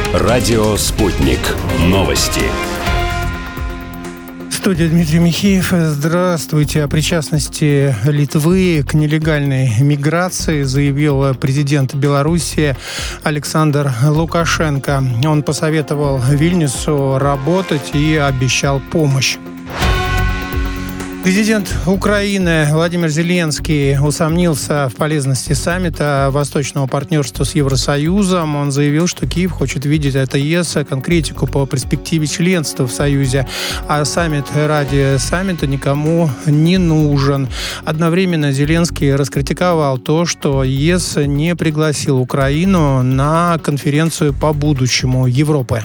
Радио «Спутник». Новости. Студия Дмитрий Михеев. Здравствуйте. О причастности Литвы к нелегальной миграции заявил президент Беларуси Александр Лукашенко. Он посоветовал Вильнюсу работать и обещал помощь. Президент Украины Владимир Зеленский усомнился в полезности саммита Восточного партнерства с Евросоюзом. Он заявил, что Киев хочет видеть от ЕС конкретику по перспективе членства в Союзе, а саммит ради саммита никому не нужен. Одновременно Зеленский раскритиковал то, что ЕС не пригласил Украину на конференцию по будущему Европы.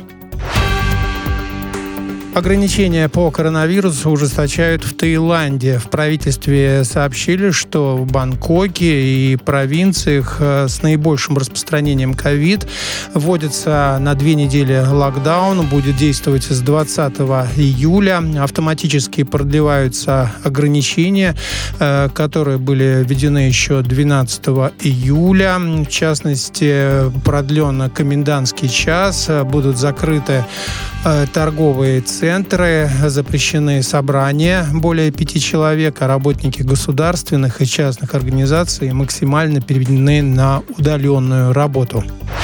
Ограничения по коронавирусу ужесточают в Таиланде. В правительстве сообщили, что в Бангкоке и провинциях с наибольшим распространением ковид вводится на 2 недели локдаун, будет действовать с 20 июля. Автоматически продлеваются ограничения, которые были введены еще 12 июля. В частности, продлен комендантский час, будут закрыты торговые центры, запрещены собрания более 5 человек, а работники государственных и частных организаций максимально переведены на удаленную работу.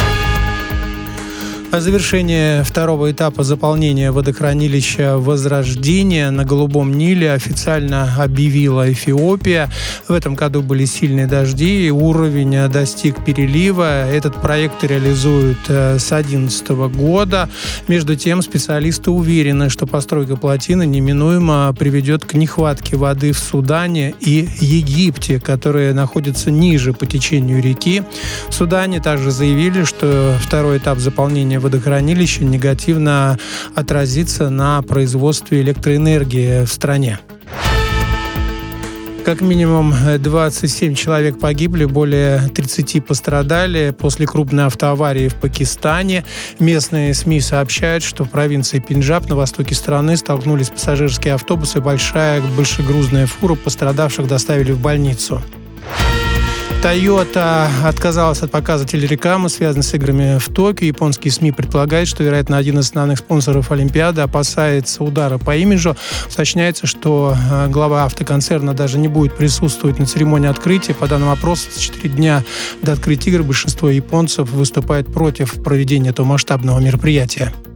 О завершении второго этапа заполнения водохранилища «Возрождение» на Голубом Ниле официально объявила Эфиопия. В этом году были сильные дожди, и уровень достиг перелива. Этот проект реализуют с 2011 года. Между тем, специалисты уверены, что постройка плотины неминуемо приведет к нехватке воды в Судане и Египте, которые находятся ниже по течению реки. В Судане также заявили, что второй этап заполнения водохранилища негативно отразится на производстве электроэнергии в стране. Как минимум 27 человек погибли, более 30 пострадали после крупной автоаварии в Пакистане. Местные СМИ сообщают, что в провинции Пенджаб на востоке страны столкнулись пассажирские автобусы и большая большегрузная фура. Пострадавших доставили в больницу. Toyota отказалась от показа телерекламы, связанной с играми в Токио. Японские СМИ предполагают, что, вероятно, один из основных спонсоров Олимпиады опасается удара по имиджу. Уточняется, что глава автоконцерна даже не будет присутствовать на церемонии открытия. По данным опроса, за 4 дня до открытия игр большинство японцев выступает против проведения этого масштабного мероприятия.